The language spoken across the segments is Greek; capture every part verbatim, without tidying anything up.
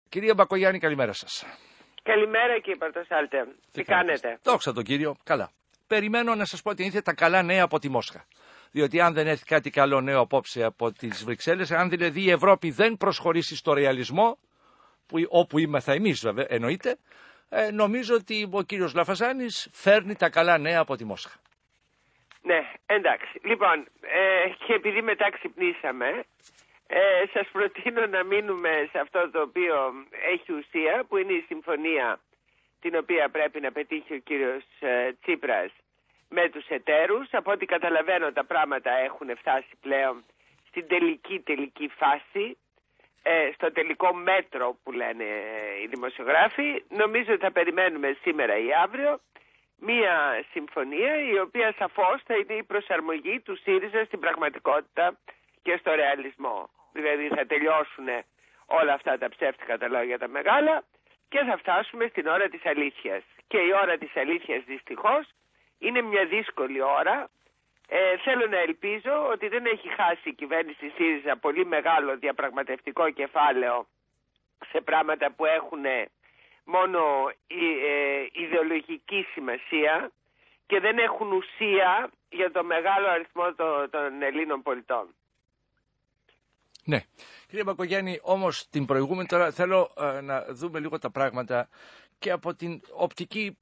Κυρία Μπακογιάννη, καλημέρα σας. Καλημέρα κύριε Παρτοσάλτε. Τι, Τι κάνετε? Δόξα τον Κύριο, καλά. Περιμένω να σας πω ότι ήρθε τα καλά νέα από τη Μόσχα. Διότι αν δεν έρθει κάτι καλό νέο απόψε από τις Βρυξέλλες, αν δηλαδή η Ευρώπη δεν προσχωρήσει στο ρεαλισμό, που, όπου είμαστε εμείς βέβαια, εννοείται, ε, νομίζω ότι ο κύριος Λαφαζάνης φέρνει τα καλά νέα από τη Μόσχα. Ναι, εντάξει. Λοιπόν, ε, και επειδή μετά ξυπνήσαμε, ε, σας προτείνω να μείνουμε σε αυτό το οποίο έχει ουσία, που είναι η συμφωνία την οποία πρέπει να πετύχει ο κύριος ε, Τσίπρας με τους εταίρους. Από ό,τι καταλαβαίνω τα πράγματα έχουν φτάσει πλέον στην τελική τελική φάση, ε, στο τελικό μέτρο που λένε οι δημοσιογράφοι. Νομίζω ότι θα περιμένουμε σήμερα ή αύριο μία συμφωνία η οποία σαφώς θα είναι η προσαρμογή του ΣΥΡΙΖΑ στην πραγματικότητα και στο ρεαλισμό. Δηλαδή θα τελειώσουν όλα αυτά τα ψεύτικα τα λόγια τα μεγάλα και θα φτάσουμε στην ώρα της αλήθειας. Και η ώρα της αλήθειας δυστυχώς είναι μια δύσκολη ώρα. Ε, θέλω να ελπίζω ότι δεν έχει χάσει η κυβέρνηση ΣΥΡΙΖΑ πολύ μεγάλο διαπραγματευτικό κεφάλαιο σε πράγματα που έχουν μόνο ε, ιδεολογική σημασία και δεν έχουν ουσία για το μεγάλο αριθμό των, των Ελλήνων πολιτών. Ναι. Κύριε Μπακογιάννη, όμως την προηγούμενη τώρα θέλω ε, να δούμε λίγο τα πράγματα και από την οπτική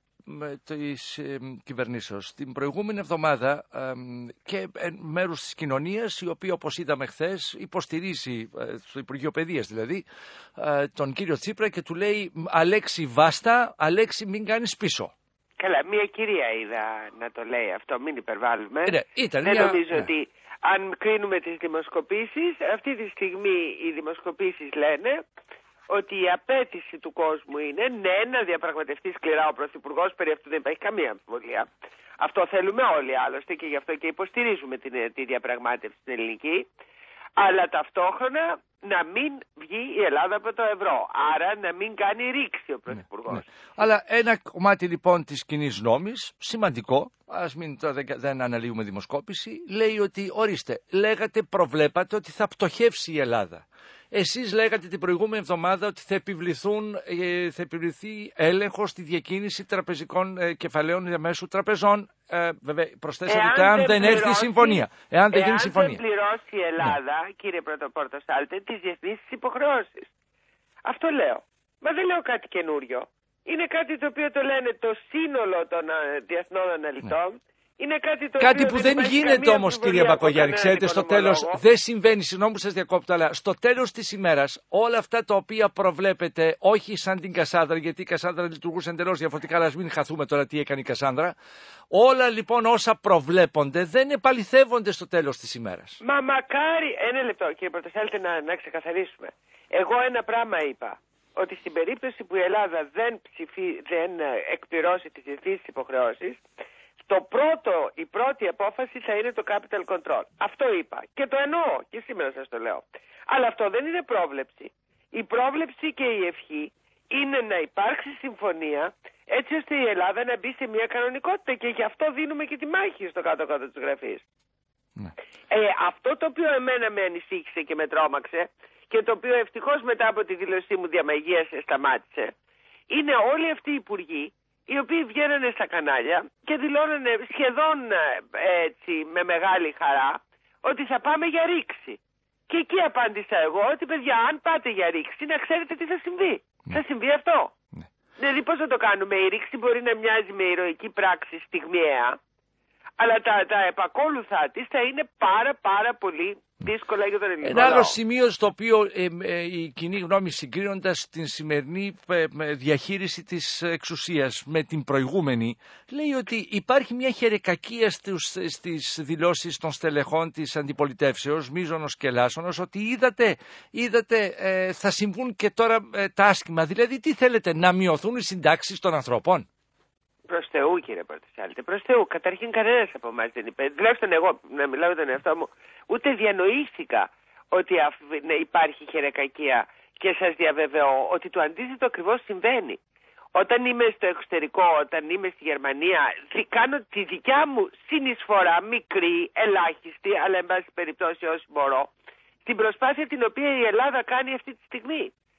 της ε, κυβερνήσεως. Την προηγούμενη εβδομάδα ε, και ε, μέρους της κοινωνίας, η οποία όπως είδαμε χθες υποστηρίζει, ε, στο Υπουργείο Παιδείας δηλαδή, ε, τον κύριο Τσίπρα και του λέει Αλέξη βάστα, Αλέξη μην κάνεις πίσω. Καλά, μια κυρία είδα να το λέει αυτό, μην υπερβάλλουμε. Ε, ναι, ήταν Δεν μια... νομίζω ναι. ότι αν κρίνουμε τις δημοσκοπήσεις, αυτή τη στιγμή οι δημοσκοπήσεις λένε ότι η απέτηση του κόσμου είναι ναι να διαπραγματευτεί σκληρά ο Πρωθυπουργός, περί αυτού δεν υπάρχει καμία αμφιβολία. Αυτό θέλουμε όλοι άλλωστε και γι' αυτό και υποστηρίζουμε την, τη διαπραγμάτευση στην ελληνική, αλλά ταυτόχρονα να μην βγει η Ελλάδα από το ευρώ, άρα να μην κάνει ρήξη ο Πρωθυπουργός. Ναι, ναι. Αλλά ένα κομμάτι λοιπόν της κοινής νόμης, σημαντικό, ας μην τώρα δεν, δεν αναλύουμε δημοσκόπηση, λέει ότι ορίστε, λέγατε, προβλέπατε ότι θα πτωχεύσει η Ελλάδα. Εσείς λέγατε την προηγούμενη εβδομάδα ότι θα, επιβληθούν, ε, θα επιβληθεί έλεγχος στη διακίνηση τραπεζικών ε, κεφαλαίων διαμέσου τραπεζών. Ε, βέβαια, προσθέσατε εάν, εάν δεν πληρώσει, έρθει η συμφωνία. Εάν δεν γίνει συμφωνία. Εάν δεν πληρώσει η Ελλάδα, ναι. κύριε Πρωτοπόρτο-Σάλτε, τις διεθνείς υποχρεώσεις. Αυτό λέω. Μα δεν λέω κάτι καινούριο. Είναι κάτι το οποίο το λένε το σύνολο των διεθνών αναλυτών. Ναι. Είναι κάτι το κάτι οποίο που δεν, δεν γίνεται όμως, κύριε Μπακογιάννη, ξέρετε, στο τέλος δεν συμβαίνει, συγγνώμη που σας διακόπτω, αλλά στο τέλος της ημέρας όλα αυτά τα οποία προβλέπετε, όχι σαν την Κασάνδρα, γιατί η Κασάνδρα λειτουργούσε εντελώς διαφορετικά, αλλά ας μην χαθούμε τώρα τι έκανε η Κασάνδρα. Όλα λοιπόν όσα προβλέπονται δεν επαληθεύονται στο τέλος της ημέρας. Μα μακάρι, ένα λεπτό κύριε Πρωτοσάλτε να, να ξεκαθαρίσουμε. Εγώ ένα πράγμα είπα, ότι στην περίπτωση που η Ελλάδα δεν, ψηφί, δεν εκπληρώσει τις διεθνείς υποχρεώσεις, το πρώτο, η πρώτη απόφαση θα είναι το capital control. Αυτό είπα και το εννοώ και σήμερα σας το λέω. Αλλά αυτό δεν είναι πρόβλεψη. Η πρόβλεψη και η ευχή είναι να υπάρξει συμφωνία έτσι ώστε η Ελλάδα να μπει σε μια κανονικότητα και γι' αυτό δίνουμε και τη μάχη στο κάτω-κάτω της γραφής. Ναι. Ε, αυτό το οποίο εμένα με ανησύχησε και με τρόμαξε και το οποίο ευτυχώς μετά από τη δήλωσή μου διαμαγείας σταμάτησε, είναι όλοι αυτοί οι υπουργοί οι οποίοι βγαίνανε στα κανάλια και δηλώνανε σχεδόν έτσι με μεγάλη χαρά ότι θα πάμε για ρήξη. Και εκεί απάντησα εγώ ότι παιδιά, αν πάτε για ρήξη να ξέρετε τι θα συμβεί. Ναι. Θα συμβεί αυτό. Ναι. Δηλαδή πώς θα το κάνουμε? Η ρήξη μπορεί να μοιάζει με ηρωική πράξη στιγμιαία, αλλά τα, τα επακόλουθά της θα είναι πάρα πάρα πολύ δύσκολα για τον ελληνικό Ένα άλλο λαό. σημείο στο οποίο ε, ε, η κοινή γνώμη, συγκρίνοντας την σημερινή ε, διαχείριση της εξουσίας με την προηγούμενη, λέει ότι υπάρχει μια χερεκακία στους, στις δηλώσεις των στελεχών της αντιπολιτεύσεως, Μίζωνος και Λάσσονος, ότι είδατε, είδατε ε, θα συμβούν και τώρα ε, τα άσχημα. Δηλαδή τι θέλετε, να μειωθούν οι συντάξεις των ανθρώπων? Προς Θεού κύριε Πρωτοσάλτε, προς Θεού. Καταρχήν κανένας από εμάς δεν είπε, τουλάχιστον εγώ να μιλάω για τον εαυτό μου, ούτε διανοήθηκα ότι υπάρχει χερεκακία και σας διαβεβαιώ ότι το αντίθετο ακριβώς συμβαίνει. Όταν είμαι στο εξωτερικό, όταν είμαι στη Γερμανία, κάνω τη δικιά μου συνεισφορά, μικρή, ελάχιστη, αλλά εν πάση περιπτώσει όσο μπορώ, στην προσπάθεια την οποία η Ελλάδα κάνει αυτή τη στιγμή.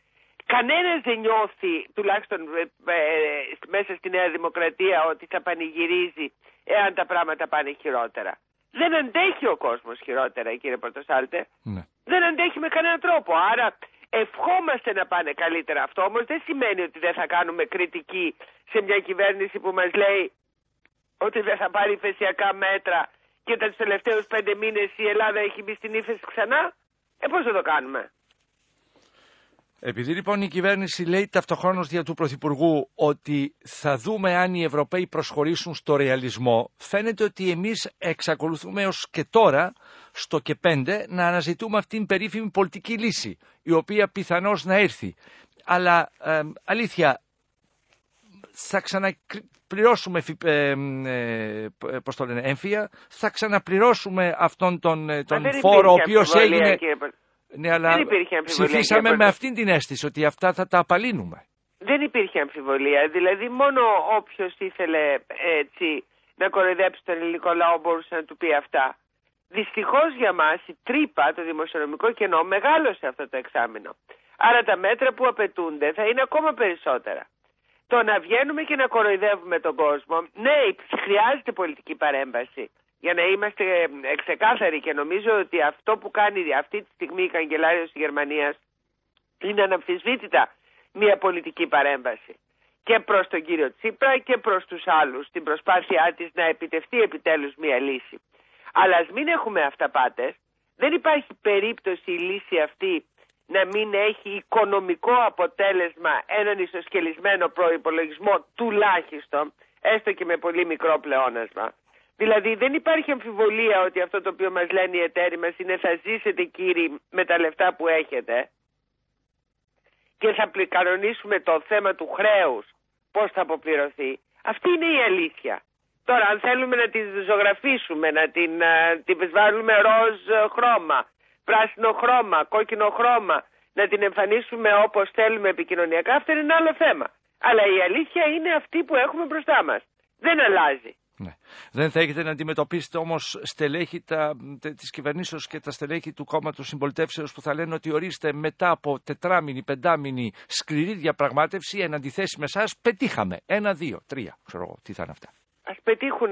κανένας δεν νιώθει, τουλάχιστον ε, ε, μέσα στη Νέα Δημοκρατία, ότι θα πανηγυρίζει εάν τα πράγματα πάνε χειρότερα. Δεν αντέχει ο κόσμος χειρότερα, κύριε Πορτοσάλτε. Ναι. Δεν αντέχει με κανέναν τρόπο. Άρα ευχόμαστε να πάνε καλύτερα. Αυτό όμως δεν σημαίνει ότι δεν θα κάνουμε κριτική σε μια κυβέρνηση που μας λέει ότι δεν θα πάρει ηφαισιακά μέτρα και τα τους τελευταίους πέντε μήνες η Ελλάδα έχει μπει στην ύφεση ξανά. Ε, πώς θα το κάνουμε? Επειδή λοιπόν η κυβέρνηση λέει ταυτοχρόνως δια του Πρωθυπουργού ότι θα δούμε αν οι Ευρωπαίοι προσχωρήσουν στο ρεαλισμό, φαίνεται ότι εμείς εξακολουθούμε ως και τώρα στο και πέντε να αναζητούμε αυτήν την περίφημη πολιτική λύση, η οποία πιθανώς να έρθει. Αλλά ε, αλήθεια, θα ξαναπληρώσουμε ε, ε, πώς το λένε, έμφυα, θα ξαναπληρώσουμε αυτόν τον, τον φόρο ο οποίος έγινε... Κύριε... Ναι, αλλά ψηφίσαμε με αυτήν την αίσθηση ότι αυτά θα τα απαλύνουμε. Δεν υπήρχε αμφιβολία. Δηλαδή μόνο όποιος ήθελε έτσι να κοροϊδέψει τον ελληνικό λαό μπορούσε να του πει αυτά. Δυστυχώς για μας η τρύπα, το δημοσιονομικό κενό, μεγάλωσε αυτό το εξάμηνο. Άρα τα μέτρα που απαιτούνται θα είναι ακόμα περισσότερα. Το να βγαίνουμε και να κοροϊδεύουμε τον κόσμο, ναι, χρειάζεται πολιτική παρέμβαση. Για να είμαστε ξεκάθαροι, και νομίζω ότι αυτό που κάνει αυτή τη στιγμή η καγκελάριος της Γερμανίας είναι αναμφισβήτητα μια πολιτική παρέμβαση και προς τον κύριο Τσίπρα και προς τους άλλους στην προσπάθειά της να επιτευχθεί επιτέλους μια λύση. Αλλά ας μην έχουμε αυταπάτες. Δεν υπάρχει περίπτωση η λύση αυτή να μην έχει οικονομικό αποτέλεσμα έναν ισοσκελισμένο προϋπολογισμό τουλάχιστον, έστω και με πολύ μικρό πλεόνασμα. Δηλαδή δεν υπάρχει αμφιβολία ότι αυτό το οποίο μας λένε οι εταίροι μας είναι θα ζήσετε κύριοι με τα λεφτά που έχετε και θα κανονίσουμε το θέμα του χρέους πώς θα αποπληρωθεί. Αυτή είναι η αλήθεια. Τώρα αν θέλουμε να τη ζωγραφίσουμε, να την, την βάλουμε ροζ χρώμα, πράσινο χρώμα, κόκκινο χρώμα, να την εμφανίσουμε όπως θέλουμε επικοινωνιακά, αυτό είναι ένα άλλο θέμα. Αλλά η αλήθεια είναι αυτή που έχουμε μπροστά μας. Δεν αλλάζει. Ναι. Δεν θα έχετε να αντιμετωπίσετε όμως στελέχη τα, της κυβερνήσεως και τα στελέχη του κόμματος Συμπολιτεύσεως που θα λένε ότι ορίστε μετά από τετράμινη, πεντάμινη σκληρή διαπραγμάτευση εν αντιθέσει με εσάς πετύχαμε. Ένα, δύο, τρία. Ξέρω εγώ τι θα είναι αυτά. Ας πετύχουνε,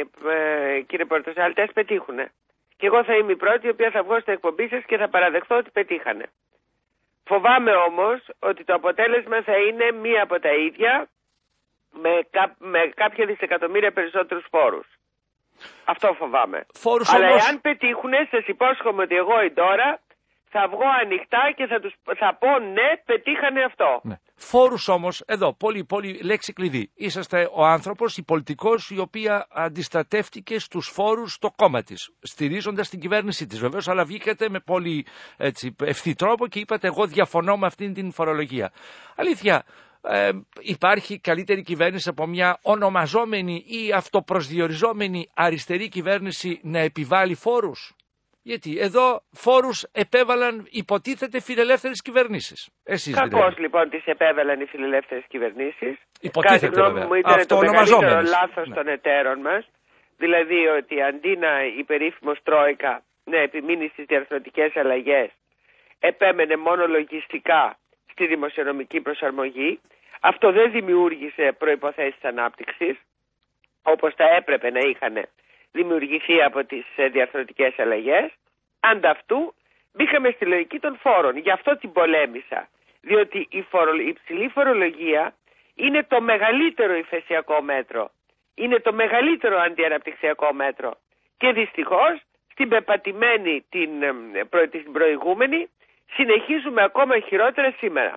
ε, κύριε Πορτοσάλτη, ας πετύχουνε. Και εγώ θα είμαι η πρώτη η οποία θα βγω στην εκπομπή σας και θα παραδεχθώ ότι πετύχανε. Φοβάμαι όμως ότι το αποτέλεσμα θα είναι μία από τα ίδια με, κά, με κάποια δισεκατομμύρια περισσότερους φόρους. Αυτό φοβάμαι. Φόρους Αλλά όμως... εάν πετύχουνε, σας υπόσχομαι ότι εγώ η τώρα θα βγω ανοιχτά και θα, τους, θα πω ναι, πετύχανε αυτό. Ναι. Φόρους όμως, εδώ, πολύ, πολύ λέξη κλειδί. Είσαστε ο άνθρωπος, η πολιτικός, η οποία αντιστατεύτηκε στους φόρους στο κόμμα της, στηρίζοντας την κυβέρνησή της. Βεβαίως, αλλά βγήκατε με πολύ έτσι, ευθύ τρόπο και είπατε εγώ διαφωνώ με αυτήν την φορολογία. Αλήθεια, ε, υπάρχει καλύτερη κυβέρνηση από μια ονομαζόμενη ή αυτοπροσδιοριζόμενη αριστερή κυβέρνηση να επιβάλλει φόρους? Γιατί εδώ φόρους επέβαλαν υποτίθεται φιλελεύθερες κυβερνήσεις. Εσείς Κακώς δηλαδή. Λοιπόν τις επέβαλαν οι φιλελεύθερες κυβερνήσεις. Υποτίθεται Κάτι γνώμη βέβαια. μου ήταν το μεγαλύτερο λάθος ναι. των εταίρων μας. Δηλαδή ότι αντί να η περίφημος Τρόικα να επιμείνει στις διαρθρωτικές αλλαγές, επέμενε μόνο λογιστικά στη δημοσιονομική προσαρμογή. Αυτό δεν δημιούργησε προϋποθέσεις ανάπτυξης, όπως θα έπρεπε να είχαν δημιουργηθεί από τις διαρθρωτικές αλλαγές. Ανταυτού μπήκαμε στη λογική των φόρων. Γι' αυτό την πολέμησα. Διότι η, φορο, η υψηλή φορολογία είναι το μεγαλύτερο υφεσιακό μέτρο. Είναι το μεγαλύτερο αντιαναπτυξιακό μέτρο. Και δυστυχώς στην πεπατημένη την, προ, την προηγούμενη συνεχίζουμε ακόμα χειρότερα σήμερα.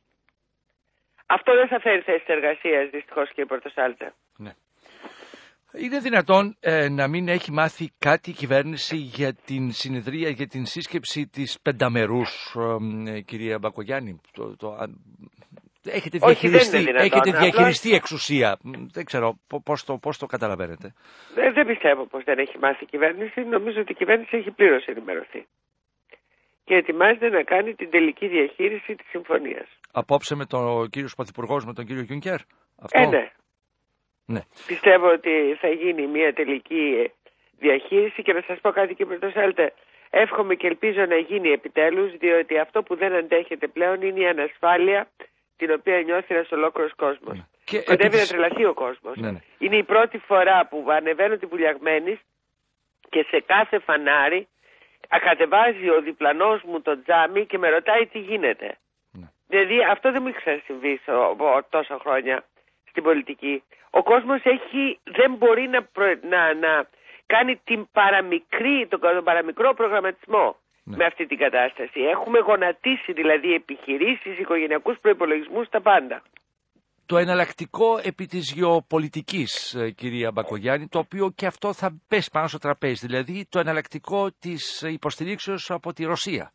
Αυτό δεν θα φέρει θέσεις εργασίας δυστυχώς, κύριε Πορτοσάλτε. Ναι. Είναι δυνατόν ε, να μην έχει μάθει κάτι η κυβέρνηση για την συνεδρία, για την σύσκεψη της πενταμερούς, ε, κυρία Μπακογιάννη? Το, το, έχετε διαχειριστεί, Όχι, δυνατόν, έχετε διαχειριστεί απλώς... εξουσία. Δεν ξέρω πώς το, πώς το καταλαβαίνετε. Δεν, δεν πιστεύω πως δεν έχει μάθει η κυβέρνηση. Νομίζω ότι η κυβέρνηση έχει πλήρως ενημερωθεί. Και ετοιμάζεται να κάνει την τελική διαχείριση της συμφωνίας. Απόψε με τον κύριο Πρωθυπουργός, με τον κύριο Γιούνκερ? Αυτό... Ε, ναι. Ναι. Πιστεύω ότι θα γίνει μια τελική διαχείριση και να σας πω κάτι, κύριε Πορτοσάλτε. εύχομαι και ελπίζω να γίνει επιτέλους, διότι αυτό που δεν αντέχεται πλέον είναι η ανασφάλεια την οποία νιώθει ένας ολόκληρος κόσμος. Και κοντεύει επί... να τρελαθεί ο κόσμος. Ναι, ναι. Είναι η πρώτη φορά που ανεβαίνω τη Βουλιαγμένης και σε κάθε φανάρι ακατεβάζει ο διπλανός μου το τζάμι και με ρωτάει τι γίνεται. Ναι. Δηλαδή αυτό δεν μου έχει ξανασυμβεί τόσα χρόνια στην πολιτική. Ο κόσμος έχει, δεν μπορεί να, προ, να, να κάνει την παραμικρή, τον, τον παραμικρό προγραμματισμό. Ναι. Με αυτή την κατάσταση. Έχουμε γονατίσει δηλαδή επιχειρήσεις, οικογενειακούς προϋπολογισμούς, τα πάντα. Το εναλλακτικό επί της γεωπολιτικής, κυρία Μπακογιάννη, το οποίο και αυτό θα πέσει πάνω στο τραπέζι, δηλαδή το εναλλακτικό της υποστηρίξεως από τη Ρωσία,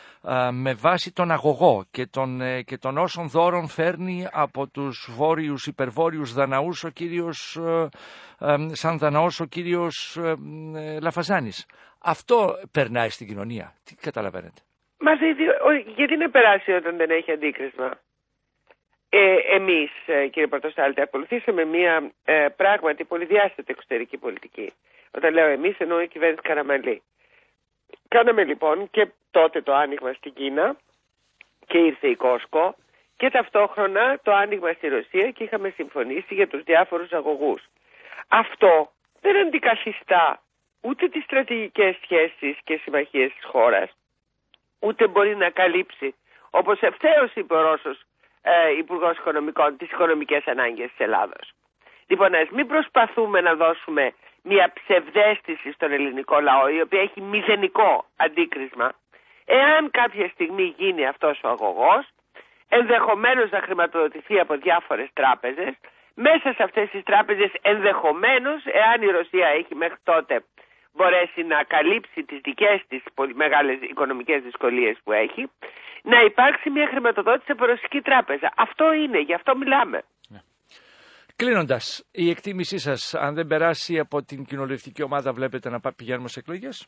με βάση τον αγωγό και των, και των όσων δώρων φέρνει από τους βόρειους υπερβόρειους Δαναούς ο κύριος, σαν Δαναός ο κύριος Λαφαζάνης. Αυτό περνάει στην κοινωνία. Τι καταλαβαίνετε? Μα γιατί να περάσει όταν δεν έχει αντίκρισμα? Ε, εμείς, κύριε Πορτοστάλτη, ακολουθήσαμε μια ε, πράγματι πολυδιάστατη εξωτερική πολιτική. Όταν λέω εμείς, εννοώ η κυβέρνηση Καραμανλή. Κάναμε λοιπόν και τότε το άνοιγμα στην Κίνα και ήρθε η Κόσκο και ταυτόχρονα το άνοιγμα στη Ρωσία και είχαμε συμφωνήσει για τους διάφορους αγωγούς. Αυτό δεν αντικαθιστά ούτε τις στρατηγικές σχέσεις και συμμαχίες της χώρας, ούτε μπορεί να καλύψει, όπως ευθέως είπε ο Ρώσος ε, Υπουργός Οικονομικών, τις οικονομικές ανάγκες της Ελλάδος. Λοιπόν, ας μην προσπαθούμε να δώσουμε μια ψευδαίσθηση στον ελληνικό λαό, η οποία έχει μηδενικό αντίκρισμα. Εάν κάποια στιγμή γίνει αυτός ο αγωγός, ενδεχομένως να χρηματοδοτηθεί από διάφορες τράπεζες. Μέσα σε αυτές τις τράπεζες ενδεχομένως, εάν η Ρωσία έχει μέχρι τότε μπορέσει να καλύψει τις δικές της πολύ μεγάλες οικονομικές δυσκολίες που έχει, να υπάρξει μια χρηματοδότηση από ρωσική τράπεζα. Αυτό είναι, γι' αυτό μιλάμε. Κλείνοντας, η εκτίμησή σας, αν δεν περάσει από την κοινοβουλευτική ομάδα, βλέπετε να πηγαίνουμε σε εκλογές?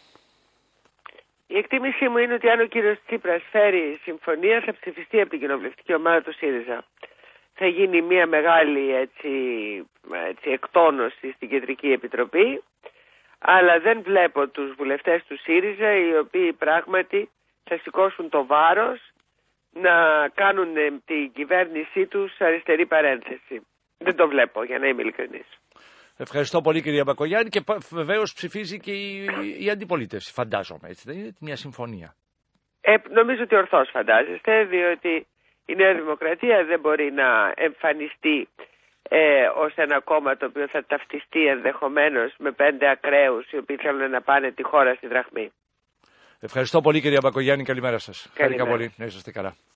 Η εκτίμησή μου είναι ότι αν ο κύριος Τσίπρας φέρει συμφωνία, θα ψηφιστεί από την κοινοβουλευτική ομάδα του ΣΥΡΙΖΑ. Θα γίνει μια μεγάλη έτσι, έτσι, εκτόνωση στην Κεντρική Επιτροπή, αλλά δεν βλέπω τους βουλευτές του ΣΥΡΙΖΑ οι οποίοι πράγματι θα σηκώσουν το βάρος να κάνουν την κυβέρνησή τους αριστερή παρένθεση. Δεν το βλέπω, για να είμαι ειλικρινής. Ευχαριστώ πολύ, κυρία Μπακογιάννη, και βεβαίως ψηφίζει και η, η αντιπολίτευση, φαντάζομαι, έτσι δεν είναι, μια συμφωνία? Ε, νομίζω ότι ορθώς φαντάζεστε, διότι η Νέα Δημοκρατία δεν μπορεί να εμφανιστεί ε, ως ένα κόμμα το οποίο θα ταυτιστεί ενδεχομένως με πέντε ακραίους οι οποίοι θέλουν να πάνε τη χώρα στη δραχμή. Ευχαριστώ πολύ, κυρία Μπακογιάννη, καλημέρα σας. Καλημέρα. Χάρηκα πολύ, να είσαστε καλά.